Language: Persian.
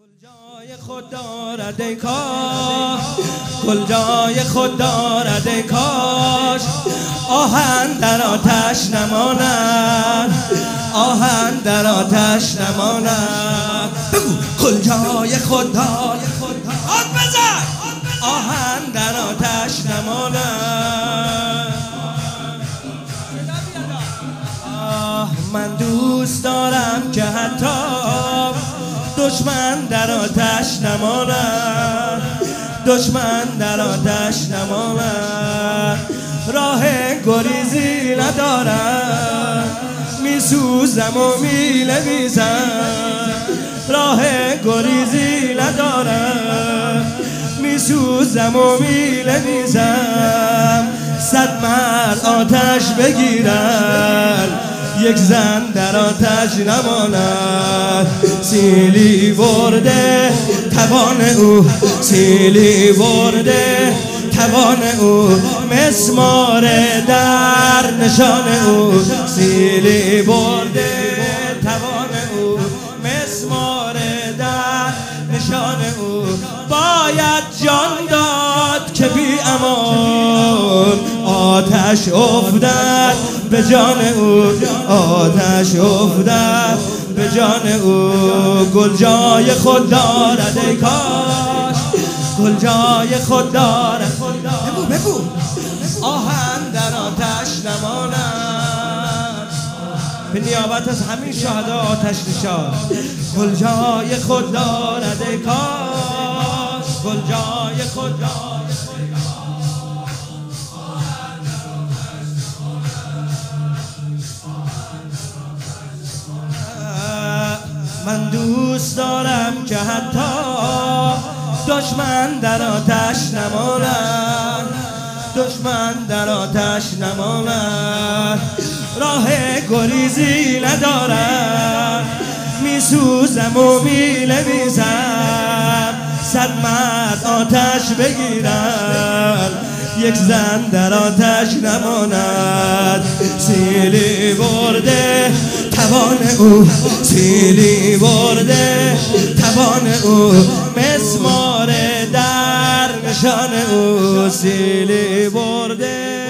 جای خود دارد ای کاش، گل جای خود دارد ای کاش، آهن در آتش نماند، آهن در آتش نماند. گل جای خود دارد، آد بزن، آهن در آتش نماند. من دوست دارم که حتی دشمن در آتش نماند، دشمن در آتش نماند. راه گریزی ندارم، میسوزم و میلمیزم. راه گریزی ندارم، میسوزم و میلمیزم. 100 مرد آتش بگیرن، یک زن در آتش نماند. سیلی برده توان او، سیلی برده توان او، مسمار در نشان او. سیلی برده توان او، مسمار در نشان او. باید جان داد که بی امان آتش افتد به جان او، آتش افتد به جان او. گل جای خود دارد ای کاش، گل جای خود دارد. بگو بگو. آهن در آتش نماند، به نیابت از همین شهدا آتش نشان. گل جای خود دارد ای کاش، گل جای خود دارد. من دوست دارم که حتی دشمن در آتش نماند، دشمن در آتش نماند. راه گریزی ندارم، میسوزم و میلمیزم. 100 مرد آتش بگیرن، یک زن در آتش نماند. سیلی برده توان او، سیلی برده توان او، مسمار در نشان او. سیلی برده